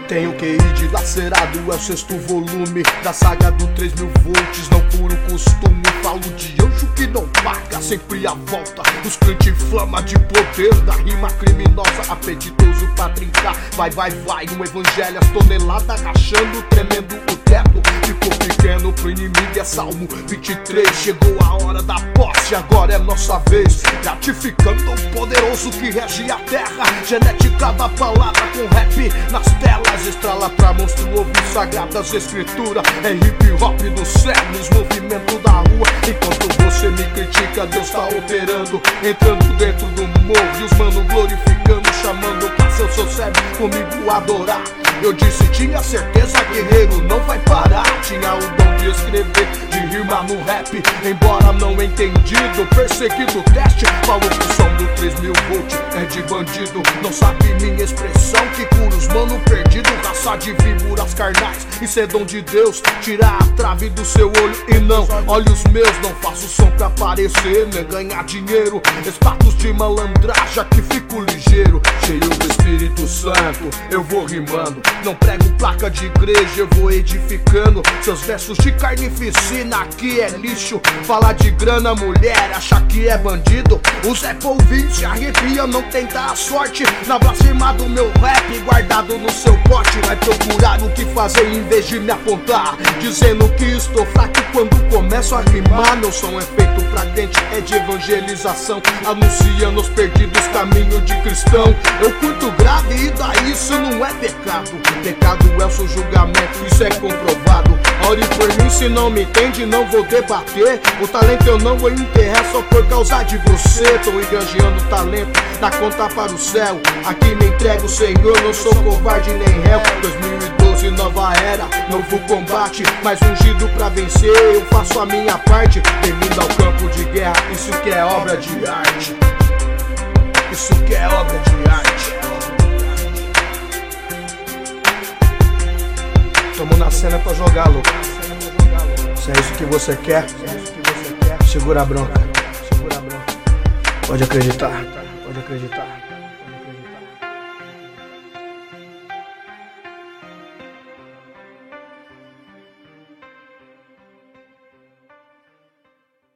Tenho QI dilacerado, é o 6º volume da saga do 3000 volts, não puro costume. Falo de anjo que não paga, sempre a volta. Os crentes inflama de poder da rima criminosa, apetitoso pra trincar. Vai, no evangelho as toneladas rachando, tremendo o teto. Ficou pequeno pro inimigo, é Salmo 23. Chegou a hora da posse, agora é nossa vez. Gratificando o poderoso que rege a terra. Genética da palavra com rap nas telas. Estrala pra monstro ouvir sagradas escrituras. É hip hop do céu, nos movimentos da rua. Enquanto você me critica, Deus tá operando, entrando dentro do morro e os mano glorificando, chamando pra seu cérebro comigo adorar. Eu disse, tinha certeza, guerreiro, não vai parar. Tinha o dom de escrever, de rimar no rap, embora não entendido, perseguido, teste. Falou que o som do 3000 volt é de bandido. Não sabe minha expressão, que cura os mano perdido. Raça de víboras carnais, isso é dom de Deus. Tirar a trave do seu olho e não olhos meus. Não faço som pra aparecer, nem ganhar dinheiro. Status de malandragem, que fico ligeiro. Cheio do Espírito Santo, eu vou rimando. Não prego placa de igreja, eu vou edificando. Seus versos de carnificina aqui é lixo. Falar de grana, mulher, achar que é bandido. Os Apple ouvintes se arrepiam, não tenta a sorte. Na blasfema do meu rap, guardado no seu pote. Vai procurar o que fazer em vez de me apontar, dizendo que estou fraco quando começo a rimar. Meu som é feito pra crente, é de evangelização, anunciando os perdidos caminho de cristão. Eu curto grave e daí isso não é pecado. Pecado é o seu julgamento, isso é comprovado. Ore por mim, se não me entende, não vou debater. O talento eu não vou enterrar só por causa de você. Tô enganjeando o talento da conta para o céu. Aqui me entrego, Senhor, não sou covarde nem réu. 2012, nova era, novo combate, mais ungido pra vencer, eu faço a minha parte. Bem-vindo ao campo de guerra, isso que é obra de arte. Isso que é obra de arte. Tamo na cena pra jogar, louco. Se é isso que você quer, segura a bronca. Pode acreditar, pode acreditar.